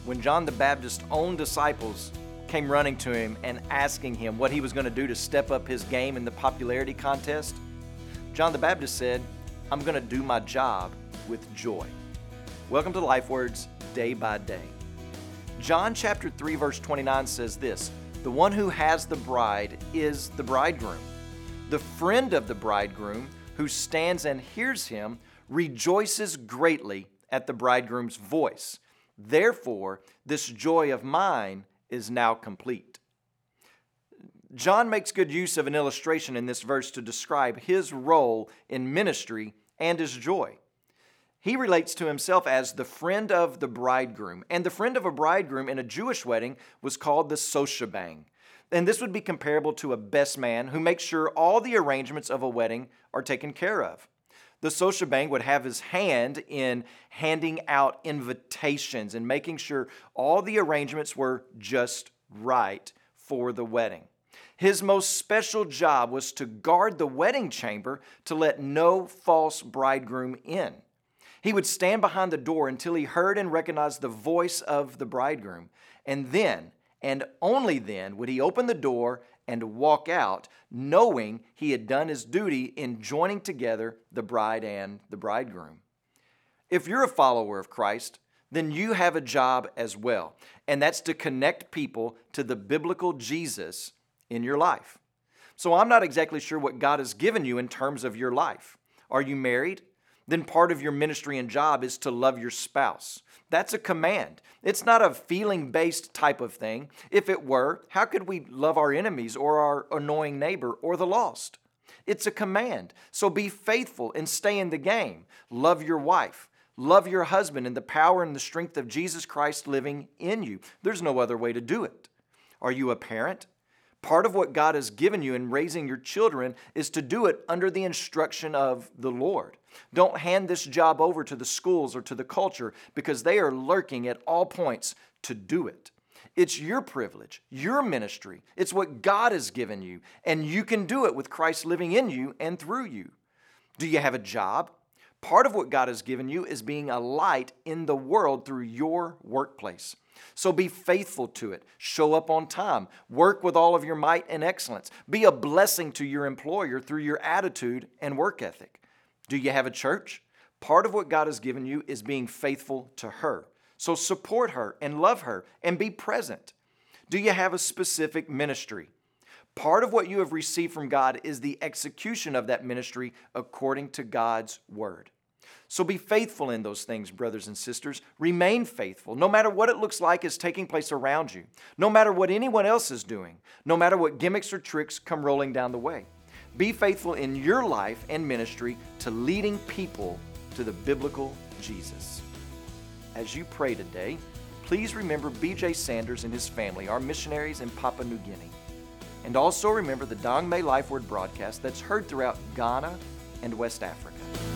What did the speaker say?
when John the Baptist's own disciples came running to him and asking him what he was going to do to step up his game in the popularity contest, John the Baptist said, "I'm going to do my job with joy." Welcome to Life Words Day by Day. John chapter 3 verse 29 says this, "The one who has the bride is the bridegroom. The friend of the bridegroom who stands and hears him rejoices greatly at the bridegroom's voice. Therefore, this joy of mine is now complete." John makes good use of an illustration in this verse to describe his role in ministry and his joy. He relates to himself as the friend of the bridegroom, and the friend of a bridegroom in a Jewish wedding was called the soshabang. And this would be comparable to a best man who makes sure all the arrangements of a wedding are taken care of. The soshabang would have his hand in handing out invitations and making sure all the arrangements were just right for the wedding. His most special job was to guard the wedding chamber to let no false bridegroom in. He would stand behind the door until he heard and recognized the voice of the bridegroom, and then, and only then, would he open the door and walk out, knowing he had done his duty in joining together the bride and the bridegroom. If you're a follower of Christ, then you have a job as well, and that's to connect people to the biblical Jesus in your life. So I'm not exactly sure what God has given you in terms of your life. Are you married? Then part of your ministry and job is to love your spouse. That's a command. It's not a feeling-based type of thing. If it were, how could we love our enemies or our annoying neighbor or the lost? It's a command. So be faithful and stay in the game. Love your wife. Love your husband in the power and the strength of Jesus Christ living in you. There's no other way to do it. Are you a parent? Part of what God has given you in raising your children is to do it under the instruction of the Lord. Don't hand this job over to the schools or to the culture because they are lurking at all points to do it. It's your privilege, your ministry. It's what God has given you, and you can do it with Christ living in you and through you. Do you have a job? Part of what God has given you is being a light in the world through your workplace. So be faithful to it. Show up on time. Work with all of your might and excellence. Be a blessing to your employer through your attitude and work ethic. Do you have a church? Part of what God has given you is being faithful to her. So support her and love her and be present. Do you have a specific ministry? Part of what you have received from God is the execution of that ministry according to God's word. So be faithful in those things, brothers and sisters. Remain faithful, no matter what it looks like is taking place around you, no matter what anyone else is doing, no matter what gimmicks or tricks come rolling down the way. Be faithful in your life and ministry to leading people to the biblical Jesus. As you pray today, please remember B.J. Sanders and his family, our missionaries in Papua New Guinea. And also remember the Dong May Life Word broadcast that's heard throughout Ghana and West Africa.